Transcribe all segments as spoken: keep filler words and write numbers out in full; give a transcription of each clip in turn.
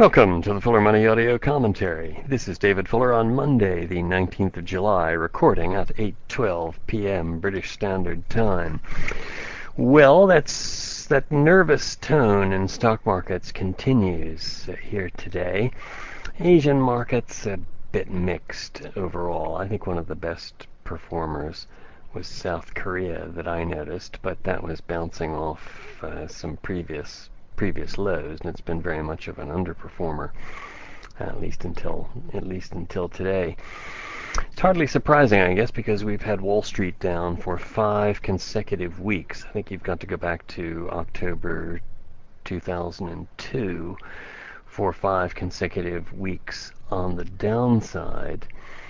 Welcome to the Fuller Money Audio Commentary. This is David Fuller on Monday, the nineteenth of July, recording at eight twelve p.m. British Standard Time. Well, that's that nervous tone in stock markets continues here today. Asian markets a bit mixed overall. I think one of the best performers was South Korea that I noticed, but that was bouncing off uh, some previous previous lows, and it's been very much of an underperformer, at least until at least until today. It's hardly surprising, I guess, because we've had Wall Street down for five consecutive weeks. I think you've got to go back to October two thousand two for five consecutive weeks on the downside.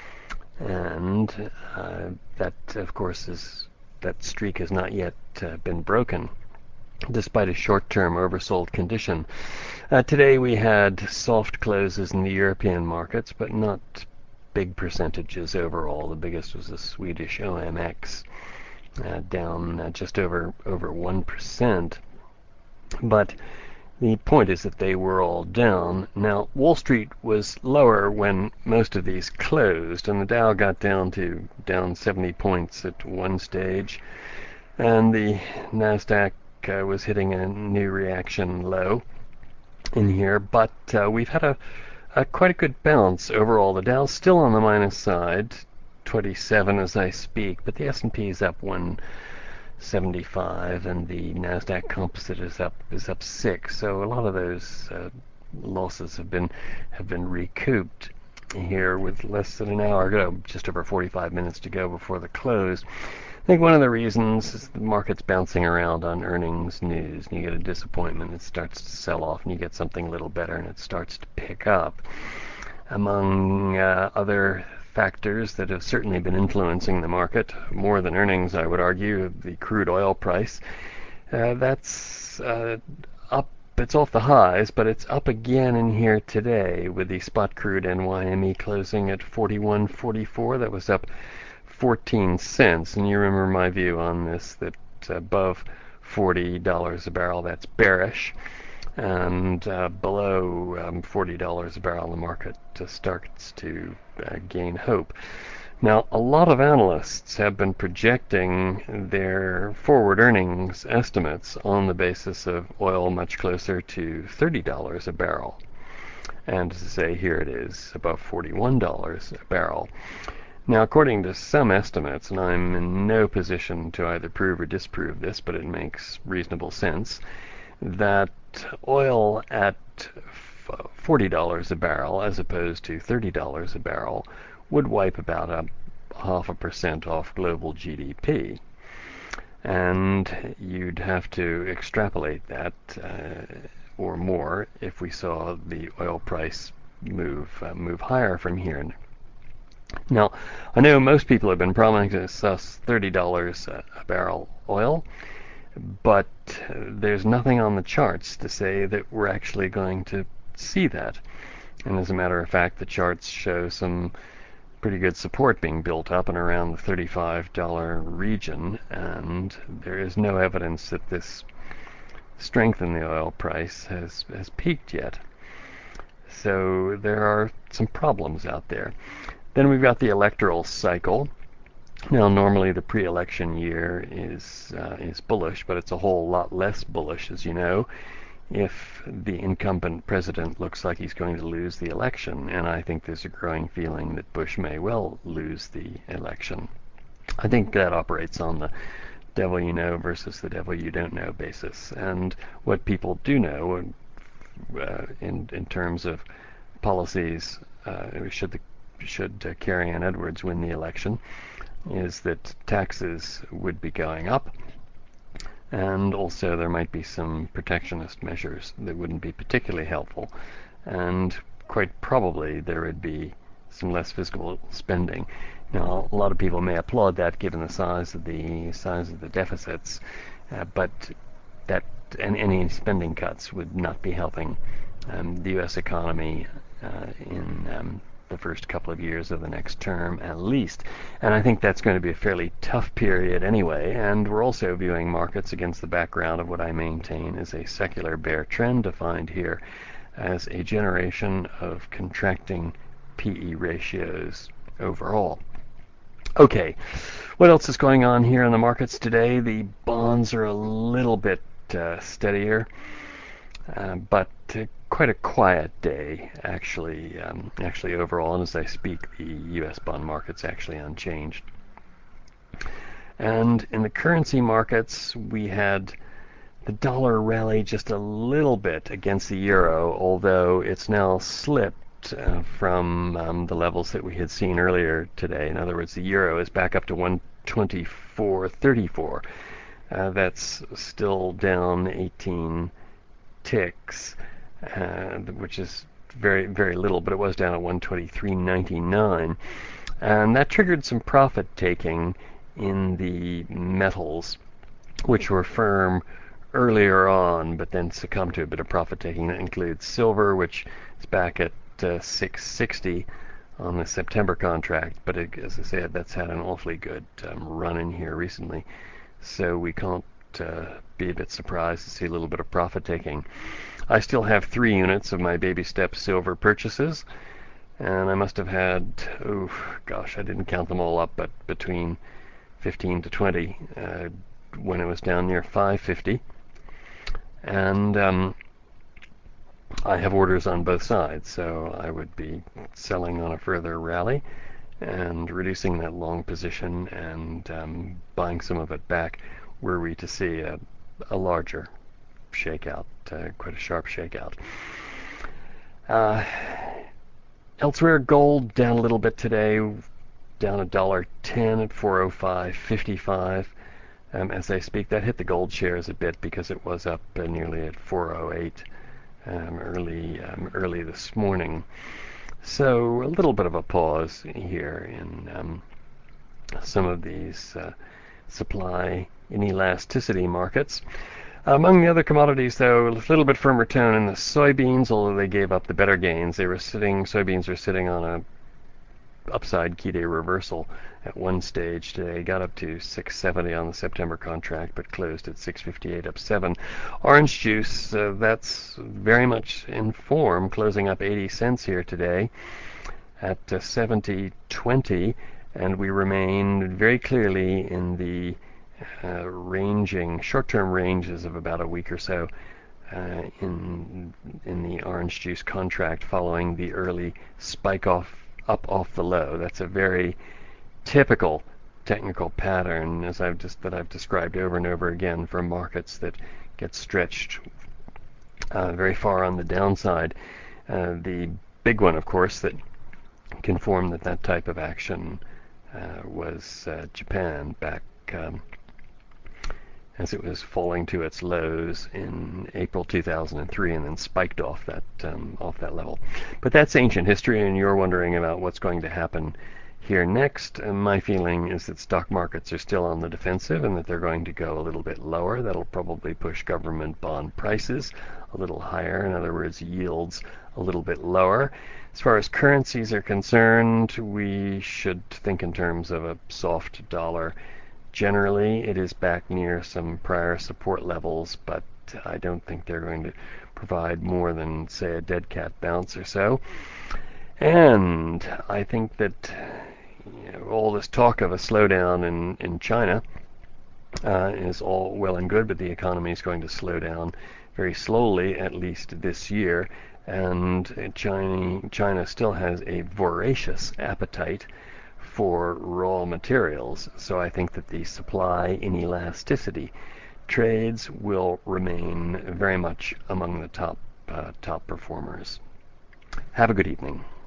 And uh, that, of course, is that streak has not yet uh, been broken, despite a short-term oversold condition. Uh, today we had soft closes in the European markets, but not big percentages overall. The biggest was the Swedish O M X, uh, down uh, just over over one percent. But the point is that they were all down. Now, Wall Street was lower when most of these closed, and the Dow got down to down seventy points at one stage, and the NASDAQ uh, was hitting a new reaction low in here. But uh, we've had a, a quite a good bounce overall. The Dow's still on the minus side, twenty-seven as I speak, but the S and P is up one seventy-five, and the NASDAQ Composite is up is up six. So a lot of those uh, losses have been have been recouped here with less than an hour ago, just over forty-five minutes to go before the close. I think one of the reasons is the market's bouncing around on earnings news, and you get a disappointment, it starts to sell off, and you get something a little better, and it starts to pick up. Among uh, other factors that have certainly been influencing the market more than earnings, I would argue, the crude oil price. Uh, that's uh, up. It's off the highs, but it's up again in here today with the spot crude N Y M E closing at forty-one forty-four. That was up fourteen cents. And you remember my view on this, that above forty dollars a barrel, that's bearish. And uh, below um, forty dollars a barrel, the market uh, starts to uh, gain hope. Now, a lot of analysts have been projecting their forward earnings estimates on the basis of oil much closer to thirty dollars a barrel. And to say, here it is, above forty-one dollars a barrel. Now, according to some estimates, and I'm in no position to either prove or disprove this, but it makes reasonable sense, that oil at forty dollars a barrel as opposed to thirty dollars a barrel would wipe about a half a percent off global G D P. And you'd have to extrapolate that uh, or more if we saw the oil price move uh, move higher from here. Now, I know most people have been promising us thirty dollars a barrel oil, but there's nothing on the charts to say that we're actually going to see that. And as a matter of fact, the charts show some pretty good support being built up and around the thirty-five dollars region, and there is no evidence that this strength in the oil price has, has peaked yet. So there are some problems out there. Then we've got the electoral cycle. Now, normally the pre-election year is uh, is bullish, but it's a whole lot less bullish, as you know, if the incumbent president looks like he's going to lose the election. And I think there's a growing feeling that Bush may well lose the election. I think that operates on the devil you know versus the devil you don't know basis. And what people do know, uh, in in terms of policies, uh, should the should uh, Carrie Ann Edwards win the election, is that taxes would be going up, and also there might be some protectionist measures that wouldn't be particularly helpful, and quite probably there would be some less fiscal spending. Now, a lot of people may applaud that given the size of the size of the deficits, uh, but that and any spending cuts would not be helping um, the U S economy uh, in um, the first couple of years of the next term at least. And I think that's going to be a fairly tough period anyway, and we're also viewing markets against the background of what I maintain is a secular bear trend defined here as a generation of contracting P E ratios overall. Okay, what else is going on here in the markets today? The bonds are a little bit uh, steadier, uh, but uh, quite a quiet day, actually, um, actually overall. And as I speak, the U S bond market's actually unchanged. And in the currency markets, we had the dollar rally just a little bit against the euro, although it's now slipped Uh, from um, the levels that we had seen earlier today. In other words, the euro is back up to one twenty-four thirty-four. Uh, that's still down eighteen ticks, uh, which is very, very little, but it was down at one twenty-three ninety-nine. And that triggered some profit taking in the metals, which were firm earlier on, but then succumbed to a bit of profit taking. That includes silver, which is back at Uh, six sixty on the September contract, but it, as I said, that's had an awfully good um, run in here recently, so we can't uh, be a bit surprised to see a little bit of profit taking. I still have three units of my baby step silver purchases, and I must have had, oh gosh, I didn't count them all up, but between fifteen to twenty uh, when it was down near five fifty, and um, I have orders on both sides, so I would be selling on a further rally and reducing that long position and um, buying some of it back were we to see a, a larger shakeout, uh, quite a sharp shakeout. Uh, elsewhere, gold down a little bit today, down a dollar ten at four oh five fifty-five. Um, as I speak, that hit the gold shares a bit because it was up uh, nearly at four oh eight. Um, early um, early this morning. So a little bit of a pause here in um, some of these uh, supply inelasticity markets. Among the other commodities, though, a little bit firmer tone in the soybeans, although they gave up the better gains. They were sitting, soybeans are sitting on a upside key day reversal at one stage today. Got up to six seventy on the September contract, but closed at six fifty-eight, up seven. Orange juice, uh, that's very much in form, closing up eighty cents here today at uh, seventy twenty, and we remain very clearly in the uh, ranging, short-term ranges of about a week or so uh, in in the orange juice contract following the early spike off up off the low. That's a very typical technical pattern, as I've just that I've described over and over again for markets that get stretched uh, very far on the downside. Uh, the big one, of course, that conformed that that type of action uh, was uh, Japan back um, as it was falling to its lows in April two thousand three and then spiked off that um, off that level. But that's ancient history, and you're wondering about what's going to happen here next. And my feeling is that stock markets are still on the defensive and that they're going to go a little bit lower. That'll probably push government bond prices a little higher. In other words, yields a little bit lower. As far as currencies are concerned, we should think in terms of a soft dollar. Generally, it is back near some prior support levels, but I don't think they're going to provide more than, say, a dead cat bounce or so. And I think that you know, all this talk of a slowdown in, in China uh, is all well and good, but the economy is going to slow down very slowly, at least this year. And China, China still has a voracious appetite for raw materials. So I think that the supply inelasticity trades will remain very much among the top uh, top performers. Have a good evening.